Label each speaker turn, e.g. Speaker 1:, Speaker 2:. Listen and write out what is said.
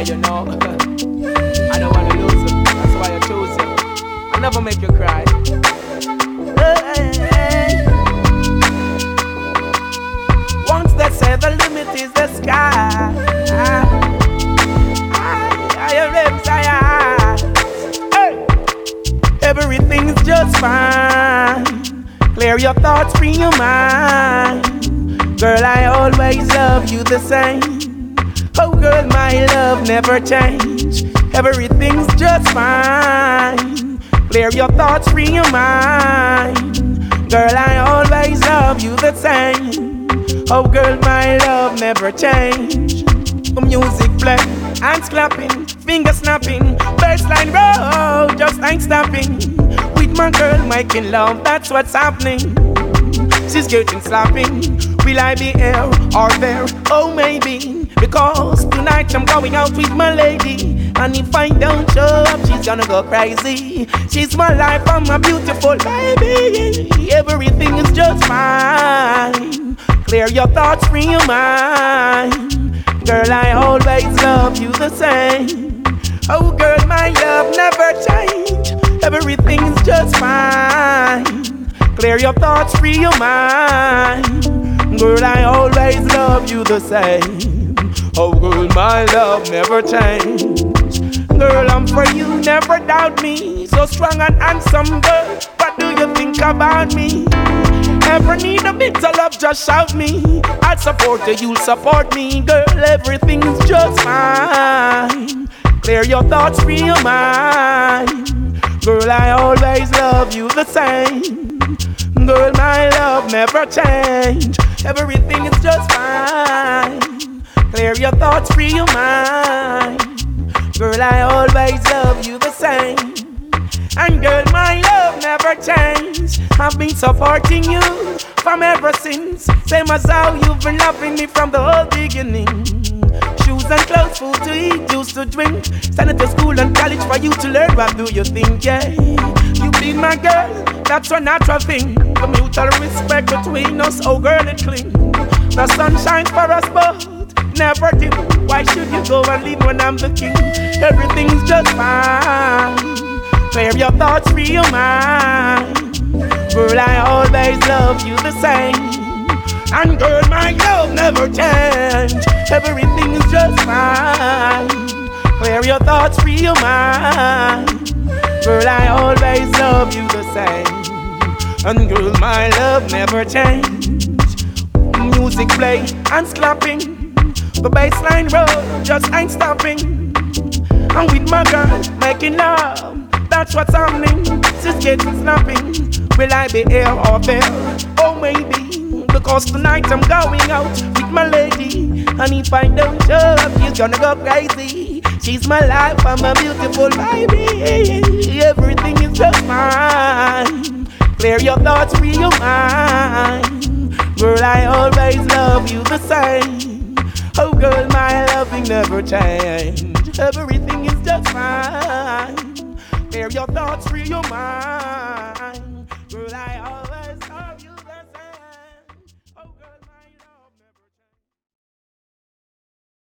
Speaker 1: Yeah, you know. I don't wanna lose you. That's why I choose you. I'll never make you cry. Once they say the limit is the sky, higher lips, hey. Everything's just fine. Clear your thoughts, free your mind. Girl, I always love you the same. Oh girl, my love never change. Everything's just fine. Clear your thoughts, free your mind. Girl, I always love you the same. Oh girl, my love never change. The music play, hands clapping, fingers snapping, bassline roll, just ain't stopping. With my girl making love, that's what's happening. She's getting slapping. Will I be here or there? Oh maybe, because tonight I'm going out with my lady. And if I don't show up, she's gonna go crazy. She's my life, I'm a beautiful baby. Everything is just fine. Clear your thoughts, free your mind. Girl, I always love you the same. Oh girl, my love never change. Everything is just fine. Clear your thoughts, free your mind. Girl, I always love you the same. Oh girl, my love never change. Girl, I'm for you, never doubt me. So strong and handsome, girl, what do you think about me? Ever need a bit of love, just shout me. I'll support you, you'll support me. Girl, everything's just fine. Clear your thoughts, free your mind. Girl, I always love you the same. Girl, my love never change. Everything is just fine. Clear your thoughts, free your mind. Girl, I always love you the same. And girl, my love never change. I've been supporting you from ever since. Same as how you've been loving me from the whole beginning. Shoes and clothes, food to eat, juice to drink. Send it to school and college for you to learn. What do you think, yeah? You be my girl, that's a natural thing. The mutual respect between us, oh girl, it cling. The sun shines for us both, never dim. Why should you go and leave when I'm the king? Everything's just fine. Clear your thoughts, free your mind. Girl, I always love you the same. And girl, my love never change. Everything is just fine. Clear your thoughts, free your mind. Girl, I always love you the same. And girl, my love never change. Music play, hands clapping. The bassline roll, just ain't stopping. I'm with my girl, making love. That's what's happening. She's getting snapping. Will I be here or there? Oh maybe, because tonight I'm going out with my lady. And if I don't show up, she's gonna go crazy. She's my life, I'm a beautiful baby. Everything is just fine. Clear your thoughts, free your mind. Girl, I always love you the same. Oh girl, my loving never change. Everything is just fine. Clear your thoughts, free your mind. Girl, I always